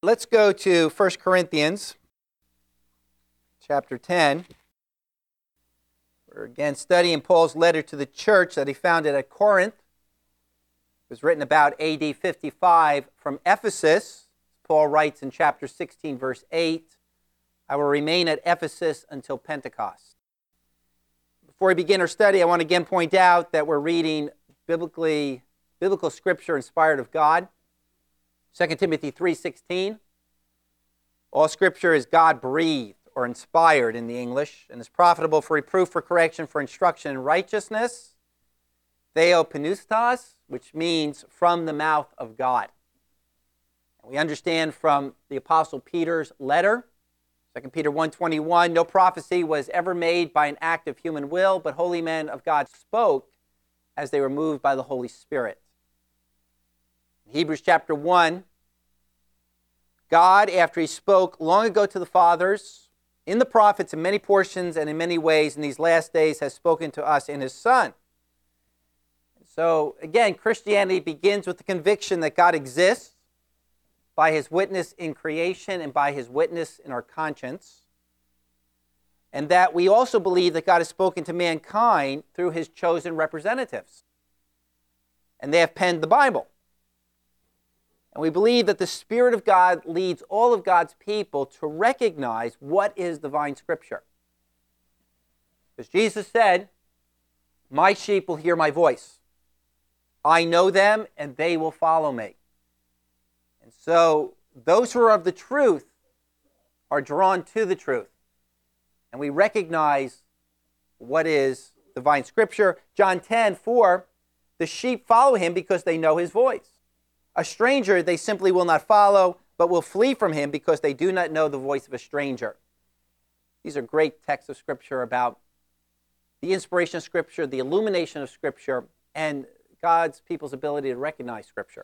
Let's go to 1 Corinthians chapter 10. We're again studying Paul's letter to the church that he founded at Corinth. It was written about AD 55 from Ephesus. Paul writes in chapter 16, verse 8, I will remain at Ephesus until Pentecost. Before we begin our study, I want to again point out that we're reading biblical scripture inspired of God. 2 Timothy 3:16, all scripture is God-breathed or inspired in the English and is profitable for reproof, for correction, for instruction in righteousness. Theopneustos, which means from the mouth of God. And we understand from the Apostle Peter's letter, 2 Peter 1:21, no prophecy was ever made by an act of human will, but holy men of God spoke as they were moved by the Holy Spirit. Hebrews chapter 1, God, after he spoke long ago to the fathers, in the prophets in many portions and in many ways in these last days, has spoken to us in his Son. So again, Christianity begins with the conviction that God exists by his witness in creation and by his witness in our conscience, and that we also believe that God has spoken to mankind through his chosen representatives, and they have penned the Bible. And we believe that the Spirit of God leads all of God's people to recognize what is divine Scripture. Because Jesus said, my sheep will hear my voice. I know them and they will follow me. And so those who are of the truth are drawn to the truth. And we recognize what is divine Scripture. John 10:4, the sheep follow him because they know his voice. A stranger they simply will not follow, but will flee from him because they do not know the voice of a stranger. These are great texts of Scripture about the inspiration of Scripture, the illumination of Scripture, and God's people's ability to recognize Scripture.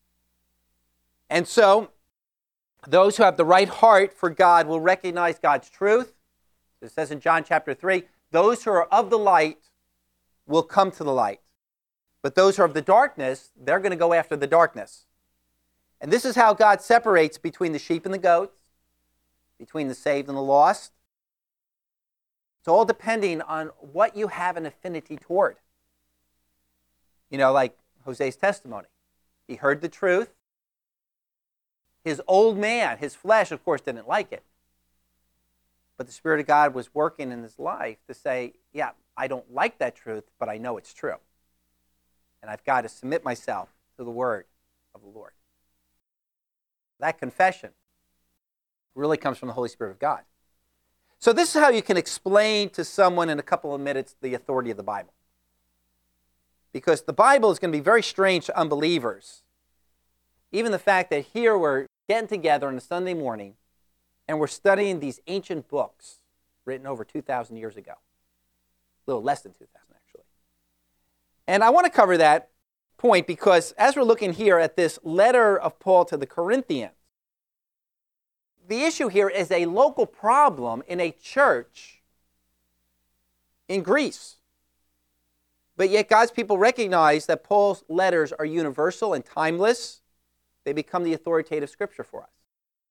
And so, those who have the right heart for God will recognize God's truth. It says in John chapter 3, those who are of the light will come to the light. But those who are of the darkness, they're going to go after the darkness. And this is how God separates between the sheep and the goats, between the saved and the lost. It's all depending on what you have an affinity toward. You know, like Jose's testimony. He heard the truth. His old man, his flesh, of course, didn't like it. But the Spirit of God was working in his life to say, yeah, I don't like that truth, but I know it's true. And I've got to submit myself to the word of the Lord. That confession really comes from the Holy Spirit of God. So this is how you can explain to someone in a couple of minutes the authority of the Bible. Because the Bible is going to be very strange to unbelievers. Even the fact that here we're getting together on a Sunday morning and we're studying these ancient books written over 2,000 years ago. A little less than 2,000, actually. And I want to cover that point because as we're looking here at this letter of Paul to the Corinthians, the issue here is a local problem in a church in Greece. But yet God's people recognize that Paul's letters are universal and timeless. They become the authoritative Scripture for us.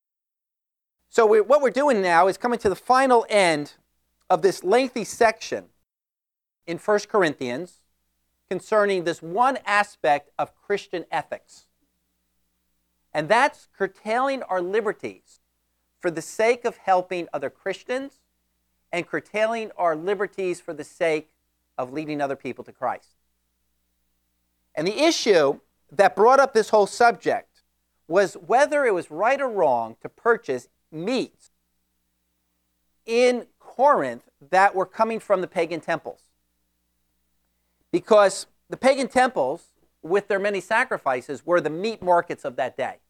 So what we're doing now is coming to the final end of this lengthy section in 1 Corinthians concerning this one aspect of Christian ethics. And that's curtailing our liberties for the sake of helping other Christians and curtailing our liberties for the sake of leading other people to Christ. And the issue that brought up this whole subject was whether it was right or wrong to purchase meats in Corinth that were coming from the pagan temples. Because the pagan temples, with their many sacrifices, were the meat markets of that day.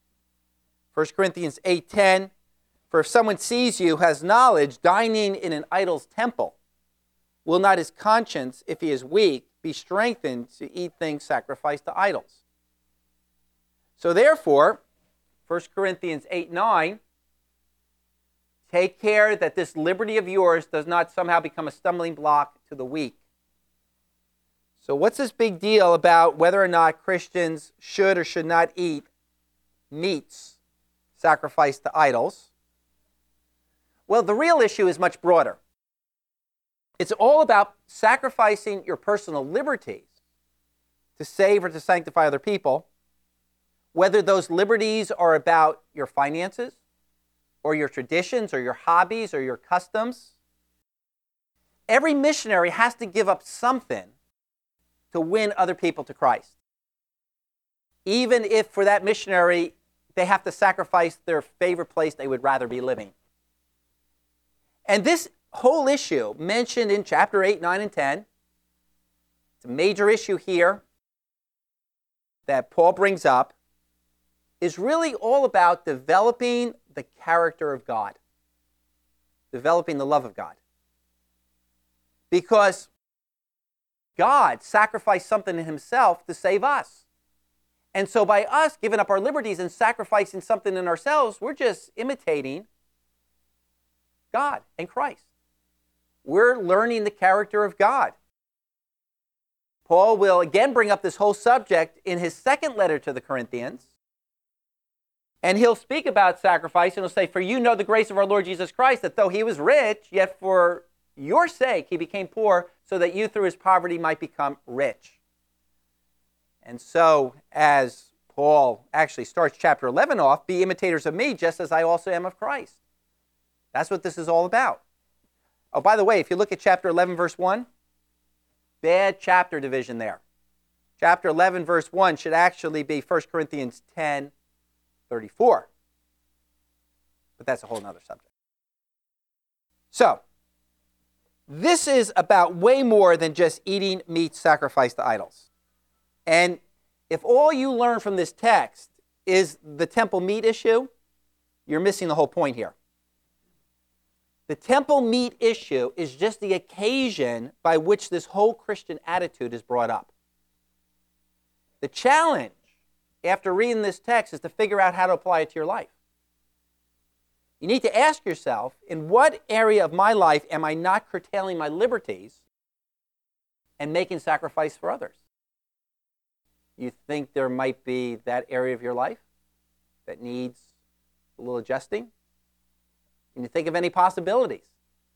1 Corinthians 8:10, for if someone sees you, has knowledge, dining in an idol's temple, will not his conscience, if he is weak, be strengthened to eat things sacrificed to idols? So therefore, 1 Corinthians 8:9, take care that this liberty of yours does not somehow become a stumbling block to the weak. So what's this big deal about whether or not Christians should or should not eat meats sacrifice to idols. Well, the real issue is much broader. It's all about sacrificing your personal liberties to save or to sanctify other people, whether those liberties are about your finances or your traditions or your hobbies or your customs. Every missionary has to give up something to win other people to Christ. Even if for that missionary, they have to sacrifice their favorite place they would rather be living. And this whole issue mentioned in chapter 8, 9, and 10, it's a major issue here that Paul brings up, is really all about developing the character of God, developing the love of God. Because God sacrificed something in himself to save us. And so by us giving up our liberties and sacrificing something in ourselves, we're just imitating God and Christ. We're learning the character of God. Paul will again bring up this whole subject in his second letter to the Corinthians. And he'll speak about sacrifice, and he'll say, "For you know the grace of our Lord Jesus Christ, that though he was rich, yet for your sake he became poor, so that you through his poverty might become rich." And so, as Paul actually starts chapter 11 off, "Be imitators of me, just as I also am of Christ." That's what this is all about. Oh, by the way, if you look at chapter 11, verse 1, bad chapter division there. Chapter 11, verse 1 should actually be 1 Corinthians 10, 34. But that's a whole other subject. So, this is about way more than just eating meat sacrificed to idols. And if all you learn from this text is the temple meat issue, you're missing the whole point here. The temple meat issue is just the occasion by which this whole Christian attitude is brought up. The challenge after reading this text is to figure out how to apply it to your life. You need to ask yourself, in what area of my life am I not curtailing my liberties and making sacrifice for others? You think there might be that area of your life that needs a little adjusting? Can you think of any possibilities?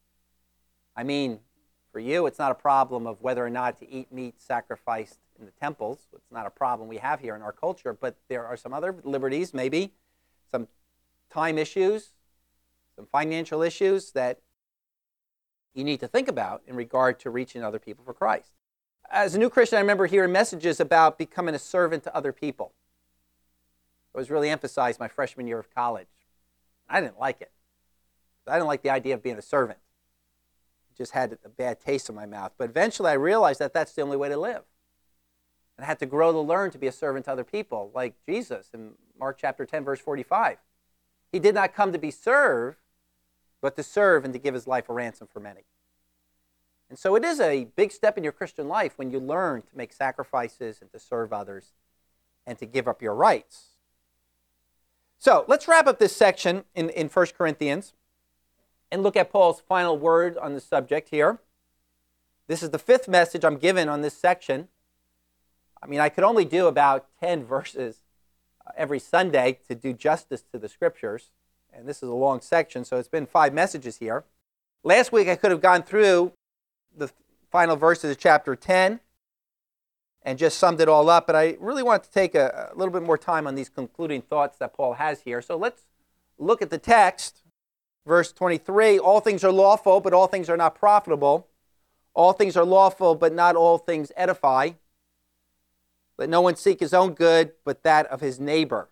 I mean, for you, it's not a problem of whether or not to eat meat sacrificed in the temples. It's not a problem we have here in our culture, but there are some other liberties, maybe some time issues, some financial issues that you need to think about in regard to reaching other people for Christ. As a new Christian, I remember hearing messages about becoming a servant to other people. It was really emphasized my freshman year of college. I didn't like it. I didn't like the idea of being a servant. It just had a bad taste in my mouth. But eventually I realized that that's the only way to live. And I had to grow to learn to be a servant to other people, like Jesus in Mark chapter 10, verse 45. He did not come to be served, but to serve and to give his life a ransom for many. And so it is a big step in your Christian life when you learn to make sacrifices and to serve others and to give up your rights. So let's wrap up this section in 1 Corinthians and look at Paul's final word on the subject here. This is the fifth message I'm given on this section. I mean, I could only do about 10 verses every Sunday to do justice to the Scriptures. And this is a long section, so it's been 5 messages here. Last week I could have gone through the final verses of chapter 10 and just summed it all up, but I really want to take a little bit more time on these concluding thoughts that Paul has here. So let's look at the text. Verse 23, all things are lawful, but all things are not profitable. All things are lawful, but not all things edify. Let no one seek his own good, but that of his neighbor.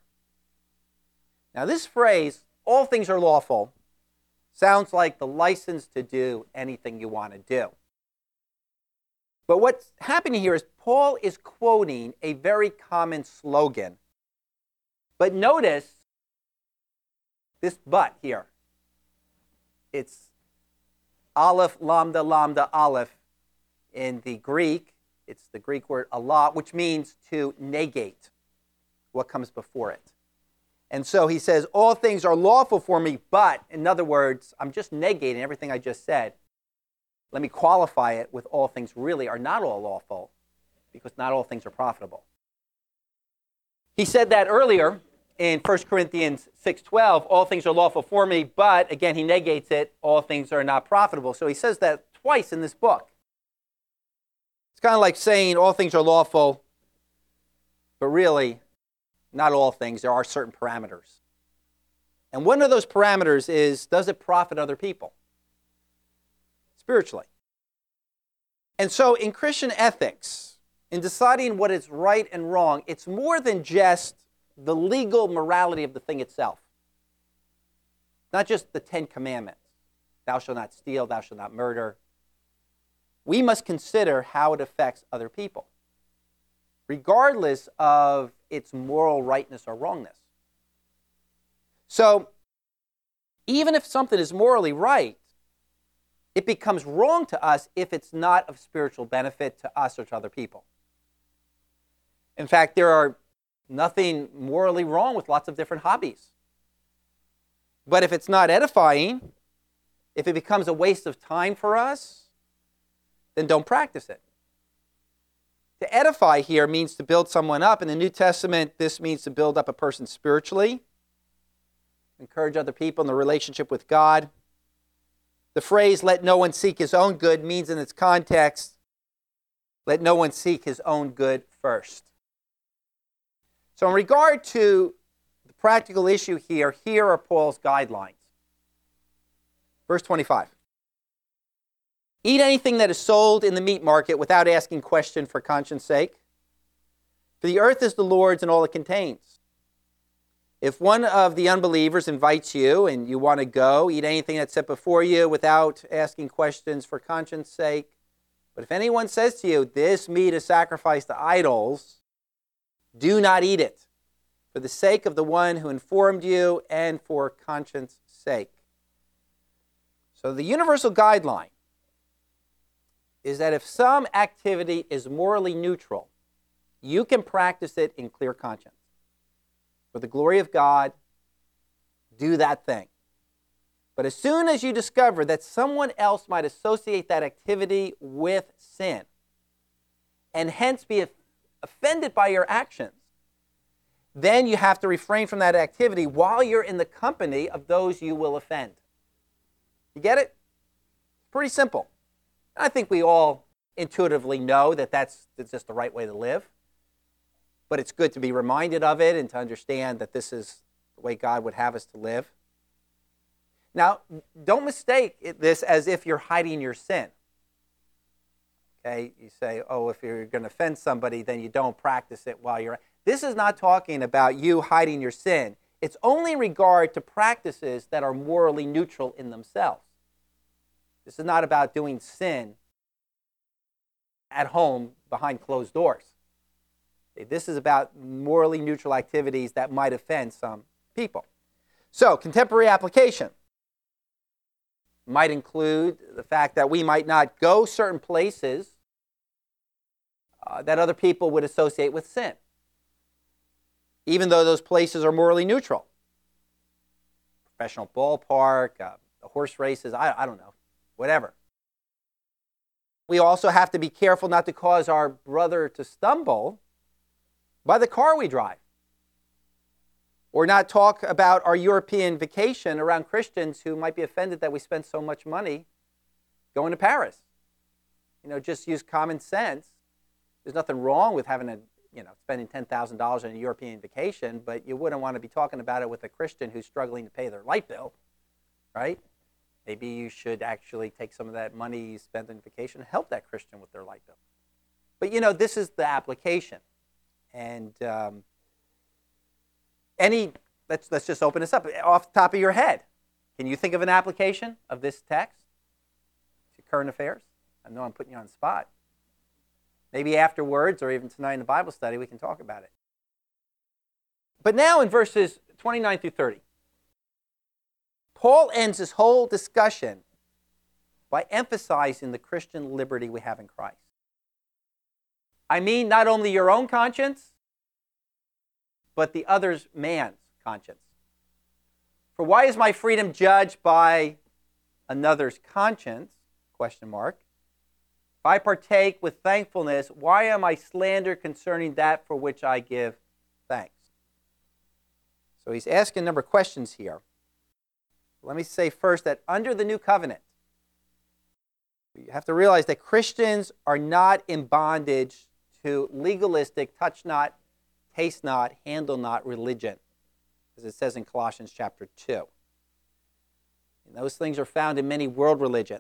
Now this phrase, all things are lawful, sounds like the license to do anything you want to do. But what's happening here is Paul is quoting a very common slogan. But notice this but here. It's aleph, lambda, lambda, aleph in the Greek. It's the Greek word Allah, which means to negate what comes before it. And so he says, all things are lawful for me, but, in other words, I'm just negating everything I just said. Let me qualify it with all things really are not all lawful, because not all things are profitable. He said that earlier in 1 Corinthians 6:12, all things are lawful for me, but again, he negates it, all things are not profitable. So he says that twice in this book. It's kind of like saying all things are lawful, but really, not all things. There are certain parameters. And one of those parameters is, does it profit other people spiritually? And so in Christian ethics, in deciding what is right and wrong, it's more than just the legal morality of the thing itself. Not just the 10 commandments. Thou shalt not steal, thou shalt not murder. We must consider how it affects other people, regardless of its moral rightness or wrongness. So, even if something is morally right, it becomes wrong to us if it's not of spiritual benefit to us or to other people. In fact, there are nothing morally wrong with lots of different hobbies. But if it's not edifying, if it becomes a waste of time for us, then don't practice it. To edify here means to build someone up. In the New Testament, this means to build up a person spiritually, encourage other people in the relationship with God. The phrase, let no one seek his own good, means in its context, let no one seek his own good first. So in regard to the practical issue here are Paul's guidelines. Verse 25. Eat anything that is sold in the meat market without asking question for conscience sake. For the earth is the Lord's and all it contains. If one of the unbelievers invites you and you want to go, eat anything that's set before you without asking questions for conscience sake. But if anyone says to you, this meat is sacrificed to idols, do not eat it, for the sake of the one who informed you and for conscience sake. So the universal guideline is that if some activity is morally neutral, you can practice it in clear conscience. For the glory of God, do that thing. But as soon as you discover that someone else might associate that activity with sin, and hence be offended by your actions, then you have to refrain from that activity while you're in the company of those you will offend. You get it? Pretty simple. I think we all intuitively know that that's just the right way to live. But it's good to be reminded of it and to understand that this is the way God would have us to live. Now, don't mistake this as if you're hiding your sin. Okay, you say, oh, if you're going to offend somebody, then you don't practice it while you're... This is not talking about you hiding your sin. It's only in regard to practices that are morally neutral in themselves. This is not about doing sin at home behind closed doors. This is about morally neutral activities that might offend some people. So, contemporary application might include the fact that we might not go certain places that other people would associate with sin, even though those places are morally neutral. Professional ballpark, the horse races, I don't know, whatever. We also have to be careful not to cause our brother to stumble by the car we drive, or not talk about our European vacation around Christians who might be offended that we spend so much money going to Paris. Just use common sense. There's nothing wrong with having spending $10,000 on a European vacation, but you wouldn't want to be talking about it with a Christian who's struggling to pay their light bill, right? Maybe you should actually take some of that money you spent on vacation and help that Christian with their light bill. But this is the application. And let's just open this up. Off the top of your head, can you think of an application of this text to current affairs? I know I'm putting you on the spot. Maybe afterwards or even tonight in the Bible study we can talk about it. But now in verses 29 through 30, Paul ends his whole discussion by emphasizing the Christian liberty we have in Christ. I mean, not only your own conscience, but the other's man's conscience. For why is my freedom judged by another's conscience? ? If I partake with thankfulness, why am I slandered concerning that for which I give thanks? So he's asking a number of questions here. Let me say first that under the new covenant, you have to realize that Christians are not in bondage to legalistic, touch not, taste not, handle not religion, as it says in Colossians chapter 2. And those things are found in many world religions,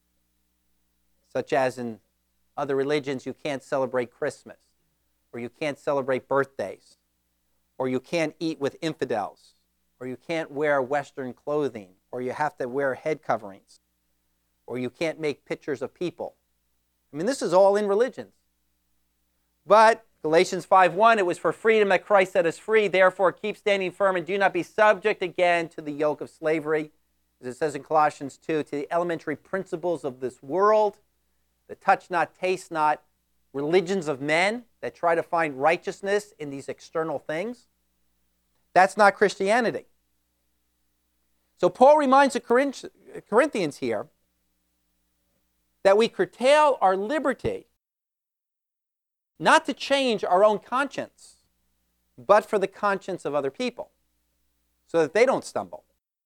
such as in other religions you can't celebrate Christmas, or you can't celebrate birthdays, or you can't eat with infidels, or you can't wear Western clothing, or you have to wear head coverings, or you can't make pictures of people. I mean, this is all in religions. But Galatians 5:1, it was for freedom that Christ set us free. Therefore, keep standing firm and do not be subject again to the yoke of slavery. As it says in Colossians 2, to the elementary principles of this world, the touch not, taste not, religions of men that try to find righteousness in these external things. That's not Christianity. So Paul reminds the Corinthians here that we curtail our liberty not to change our own conscience, but for the conscience of other people, so that they don't stumble.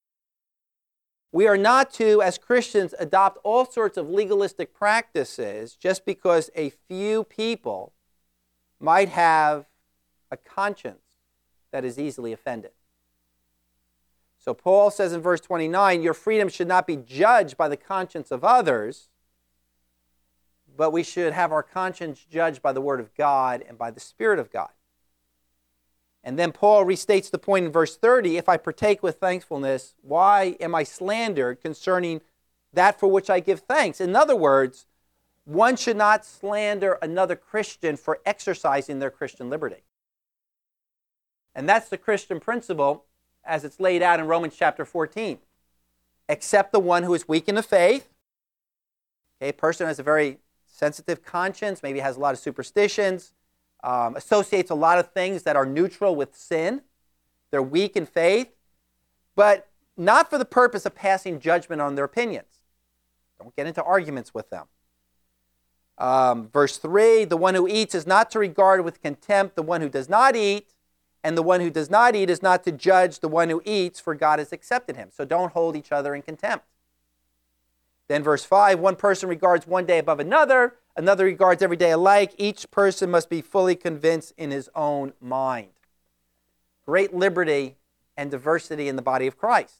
We are not to, as Christians, adopt all sorts of legalistic practices just because a few people might have a conscience that is easily offended. So Paul says in verse 29, your freedom should not be judged by the conscience of others, but we should have our conscience judged by the Word of God and by the Spirit of God. And then Paul restates the point in verse 30, if I partake with thankfulness, why am I slandered concerning that for which I give thanks? In other words, one should not slander another Christian for exercising their Christian liberty. And that's the Christian principle as it's laid out in Romans chapter 14. Accept the one who is weak in the faith. Okay, a person who has a very sensitive conscience, maybe has a lot of superstitions, associates a lot of things that are neutral with sin. They're weak in faith, but not for the purpose of passing judgment on their opinions. Don't get into arguments with them. Verse 3, the one who eats is not to regard with contempt the one who does not eat, and the one who does not eat is not to judge the one who eats, for God has accepted him. So don't hold each other in contempt. Then verse 5, one person regards one day above another, another regards every day alike. Each person must be fully convinced in his own mind. Great liberty and diversity in the body of Christ.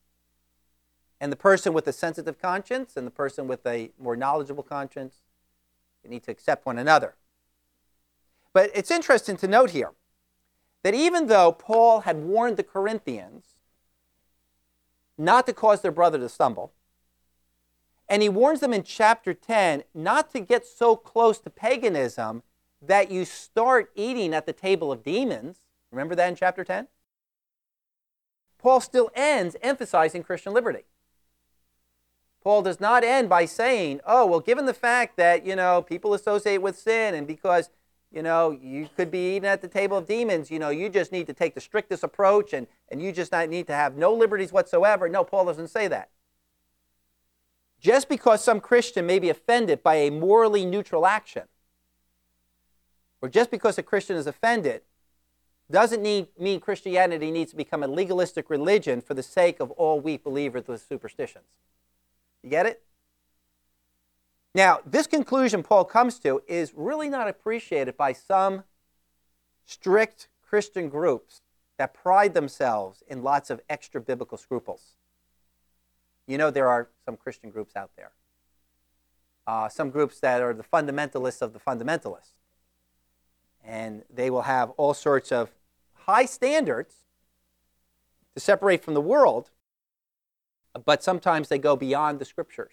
And the person with a sensitive conscience and the person with a more knowledgeable conscience, they need to accept one another. But it's interesting to note here that even though Paul had warned the Corinthians not to cause their brother to stumble, and he warns them in chapter 10 not to get so close to paganism that you start eating at the table of demons. Remember that in chapter 10? Paul still ends emphasizing Christian liberty. Paul does not end by saying, oh, well, given the fact that, people associate with sin and because, you could be eating at the table of demons, you just need to take the strictest approach and you just need to have no liberties whatsoever. No, Paul doesn't say that. Just because some Christian may be offended by a morally neutral action, or just because a Christian is offended, doesn't mean Christianity needs to become a legalistic religion for the sake of all weak believers with superstitions. You get it? Now, this conclusion Paul comes to is really not appreciated by some strict Christian groups that pride themselves in lots of extra biblical scruples. There are some Christian groups out there. Some groups that are the fundamentalists of the fundamentalists. And they will have all sorts of high standards to separate from the world, but sometimes they go beyond the Scriptures.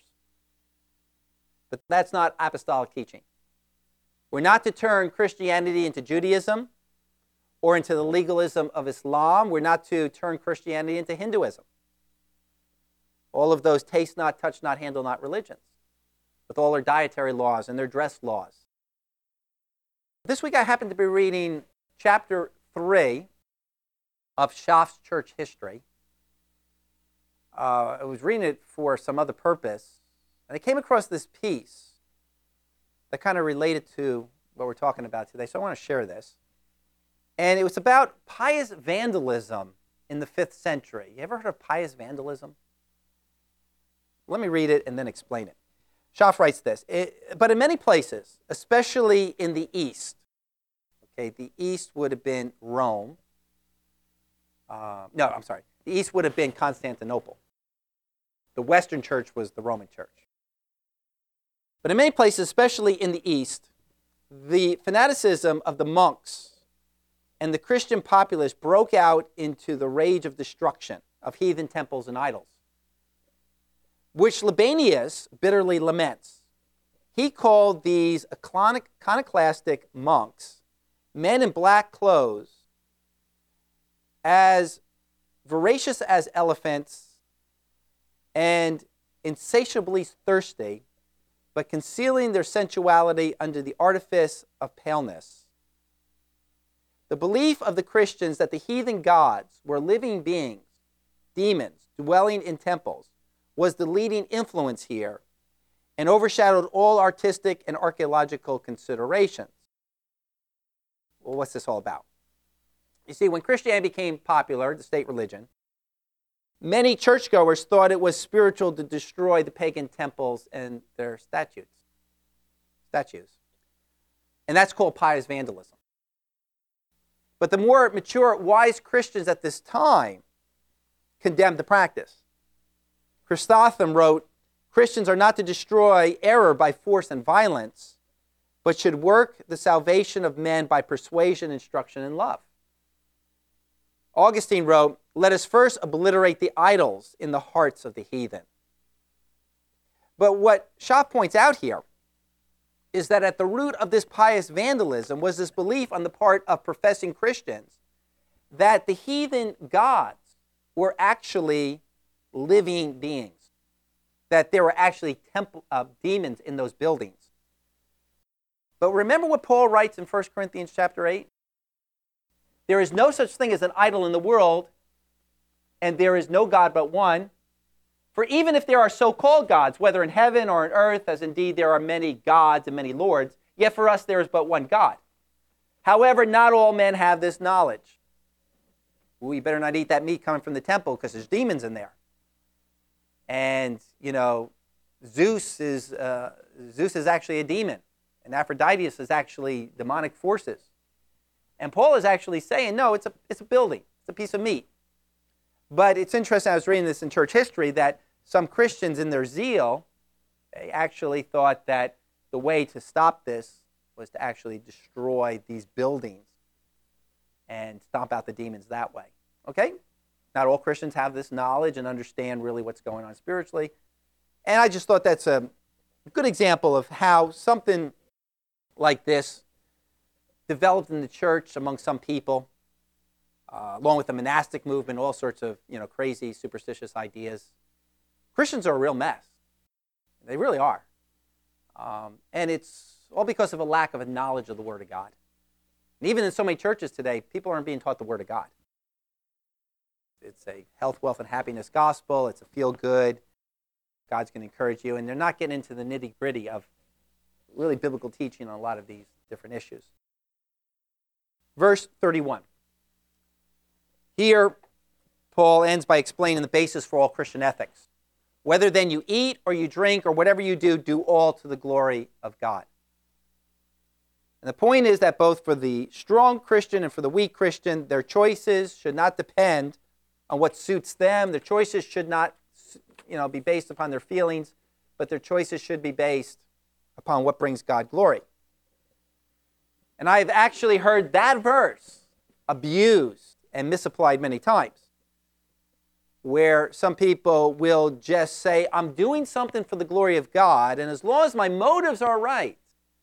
But that's not apostolic teaching. We're not to turn Christianity into Judaism or into the legalism of Islam. We're not to turn Christianity into Hinduism. All of those taste not, touch not, handle not religions, with all their dietary laws and their dress laws. This week I happened to be reading chapter 3 of Schaff's church history. I was reading it for some other purpose, and I came across this piece that kind of related to what we're talking about today, so I want to share this. And it was about pious vandalism in the 5th century. You ever heard of pious vandalism? Let me read it and then explain it. Schaff writes this, but in many places, especially in the East, okay, the East would have been Rome. The East would have been Constantinople. The Western Church was the Roman Church. But in many places, especially in the East, the fanaticism of the monks and the Christian populace broke out into the rage of destruction of heathen temples and idols, which Libanius bitterly laments. He called these iconoclastic monks, men in black clothes, as voracious as elephants and insatiably thirsty, but concealing their sensuality under the artifice of paleness. The belief of the Christians that the heathen gods were living beings, demons, dwelling in temples, was the leading influence here and overshadowed all artistic and archaeological considerations. Well, what's this all about? You see, when Christianity became popular, the state religion, many churchgoers thought it was spiritual to destroy the pagan temples and their statues. And that's called pious vandalism. But the more mature, wise Christians at this time condemned the practice. Chrysostom wrote, Christians are not to destroy error by force and violence, but should work the salvation of men by persuasion, instruction, and love. Augustine wrote, let us first obliterate the idols in the hearts of the heathen. But what Schaff points out here is that at the root of this pious vandalism was this belief on the part of professing Christians that the heathen gods were actually living beings, that there were actually demons in those buildings. But remember what Paul writes in 1 Corinthians chapter 8? There is no such thing as an idol in the world, and there is no God but one. For even if there are so-called gods, whether in heaven or on earth, as indeed there are many gods and many lords, yet for us there is but one God. However, not all men have this knowledge. We better not eat that meat coming from the temple because there's demons in there. And, Zeus is actually a demon, and Aphrodite is actually demonic forces. And Paul is actually saying, no, it's a building. It's a piece of meat. But it's interesting, I was reading this in church history, that some Christians in their zeal, they actually thought that the way to stop this was to actually destroy these buildings and stomp out the demons that way. Okay? Not all Christians have this knowledge and understand really what's going on spiritually. And I just thought that's a good example of how something like this developed in the church among some people, along with the monastic movement, all sorts of crazy, superstitious ideas. Christians are a real mess. They really are. And it's all because of a lack of a knowledge of the Word of God. And even in so many churches today, people aren't being taught the Word of God. It's a health, wealth, and happiness gospel. It's a feel-good. God's going to encourage you. And they're not getting into the nitty-gritty of really biblical teaching on a lot of these different issues. Verse 31. Here, Paul ends by explaining the basis for all Christian ethics. Whether then you eat or you drink or whatever you do all to the glory of God. And the point is that both for the strong Christian and for the weak Christian, their choices should not depend on what suits them. Their choices should not, be based upon their feelings, but their choices should be based upon what brings God glory. And I've actually heard that verse abused and misapplied many times, where some people will just say, I'm doing something for the glory of God, and as long as my motives are right,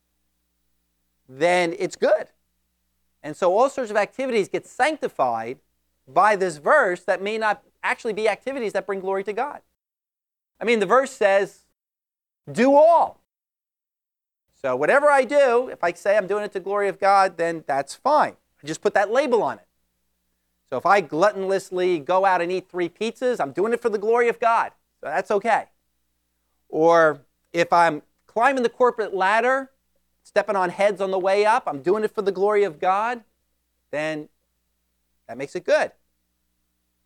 then it's good. And so all sorts of activities get sanctified by this verse that may not actually be activities that bring glory to God. I mean, the verse says, do all. So whatever I do, if I say I'm doing it to the glory of God, then that's fine. I just put that label on it. So if I gluttonously go out and eat 3 pizzas, I'm doing it for the glory of God. So that's okay. Or if I'm climbing the corporate ladder, stepping on heads on the way up, I'm doing it for the glory of God, then that makes it good.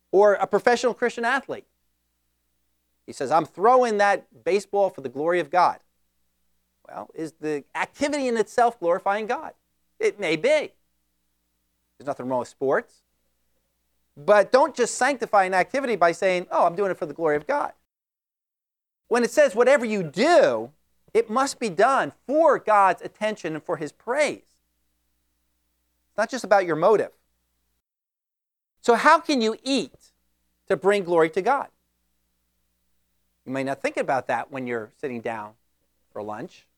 Or a professional Christian athlete. He says, I'm throwing that baseball for the glory of God. Well, is the activity in itself glorifying God? It may be. There's nothing wrong with sports. But don't just sanctify an activity by saying, oh, I'm doing it for the glory of God. When it says whatever you do, it must be done for God's attention and for his praise. It's not just about your motive. So how can you eat to bring glory to God? You may not think about that when you're sitting down for lunch.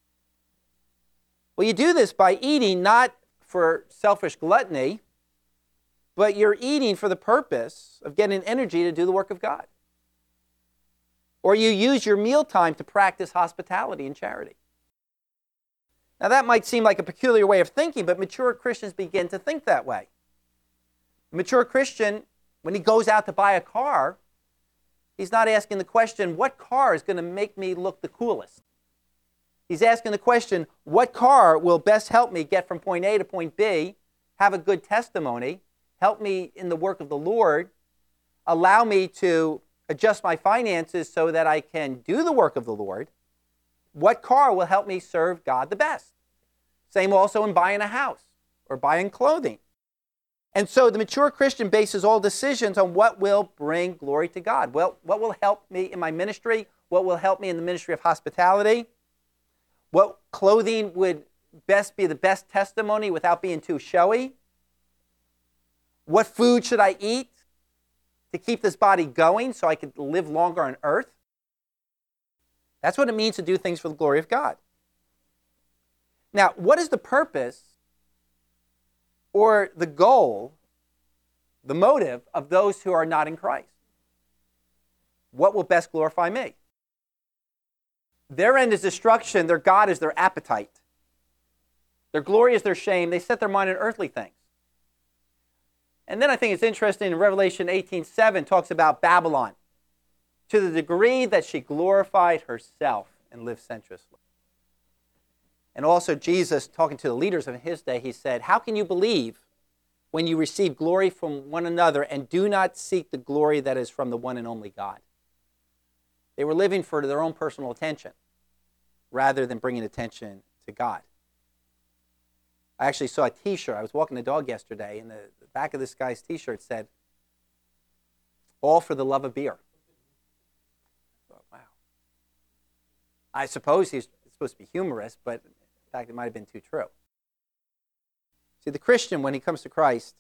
Well, you do this by eating not for selfish gluttony, but you're eating for the purpose of getting energy to do the work of God. Or you use your mealtime to practice hospitality and charity. Now that might seem like a peculiar way of thinking, but mature Christians begin to think that way. A mature Christian, when he goes out to buy a car, he's not asking the question, what car is going to make me look the coolest? He's asking the question, what car will best help me get from point A to point B, have a good testimony, help me in the work of the Lord, allow me to adjust my finances so that I can do the work of the Lord? What car will help me serve God the best? Same also in buying a house or buying clothing. And so the mature Christian bases all decisions on what will bring glory to God. Well, what will help me in my ministry? What will help me in the ministry of hospitality? What clothing would best be the best testimony without being too showy? What food should I eat to keep this body going so I could live longer on earth? That's what it means to do things for the glory of God. Now, what is the purpose or the goal, the motive of those who are not in Christ? What will best glorify me? Their end is destruction. Their God is their appetite. Their glory is their shame. They set their mind on earthly things. And then I think it's interesting in Revelation 18:7 talks about Babylon to the degree that she glorified herself and lived sensuously. And also Jesus, talking to the leaders of his day, he said, how can you believe when you receive glory from one another and do not seek the glory that is from the one and only God? They were living for their own personal attention rather than bringing attention to God. I actually saw a t-shirt. I was walking the dog yesterday, and the back of this guy's t-shirt said, all for the love of beer. I thought, wow. I suppose he's supposed to be humorous, but in fact, it might have been too true. See, the Christian, when he comes to Christ,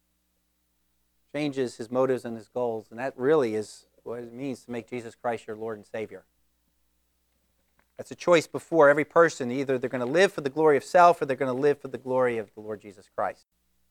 changes his motives and his goals, and that really is what it means to make Jesus Christ your Lord and Savior. That's a choice before every person. Either they're going to live for the glory of self or they're going to live for the glory of the Lord Jesus Christ.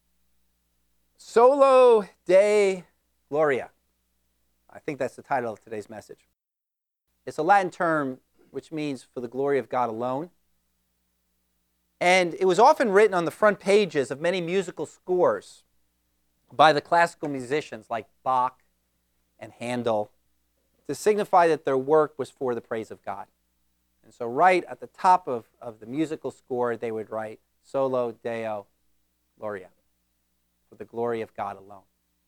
Solo Deo Gloria. I think that's the title of today's message. It's a Latin term which means for the glory of God alone. And it was often written on the front pages of many musical scores by the classical musicians like Bach and Handel to signify that their work was for the praise of God. And so right at the top of the musical score, they would write, Solo Deo Gloria, for the glory of God alone.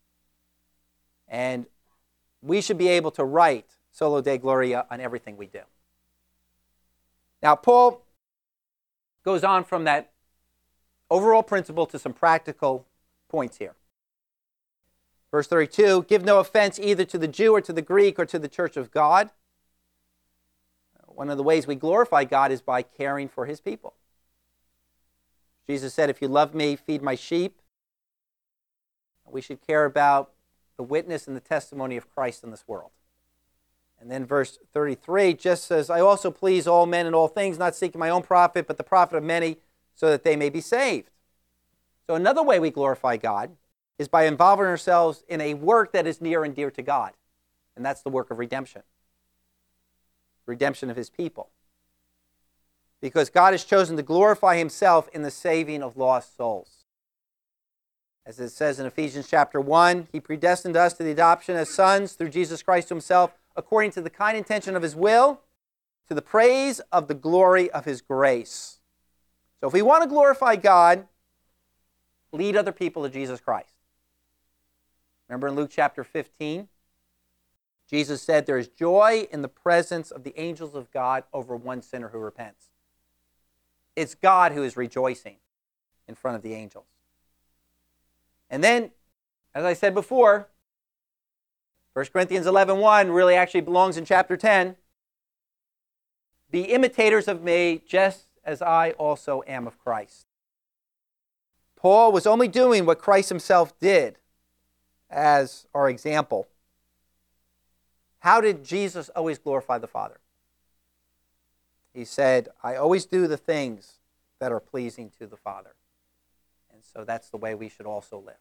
And we should be able to write Solo Deo Gloria on everything we do. Now, Paul goes on from that overall principle to some practical points here. Verse 32, give no offense either to the Jew or to the Greek or to the church of God. One of the ways we glorify God is by caring for his people. Jesus said, if you love me, feed my sheep. We should care about the witness and the testimony of Christ in this world. And then verse 33 just says, I also please all men in all things, not seeking my own profit, but the profit of many, so that they may be saved. So another way we glorify God is by involving ourselves in a work that is near and dear to God. And that's the work of redemption. Redemption of his people. Because God has chosen to glorify himself in the saving of lost souls. As it says in Ephesians chapter 1, he predestined us to the adoption as sons through Jesus Christ himself, according to the kind intention of his will, to the praise of the glory of his grace. So if we want to glorify God, lead other people to Jesus Christ. Remember in Luke chapter 15? Jesus said there is joy in the presence of the angels of God over one sinner who repents. It's God who is rejoicing in front of the angels. And then, as I said before, 1 Corinthians 11:1 really actually belongs in chapter 10. Be imitators of me, just as I also am of Christ. Paul was only doing what Christ himself did as our example. How did Jesus always glorify the Father? He said, I always do the things that are pleasing to the Father. And so that's the way we should also live.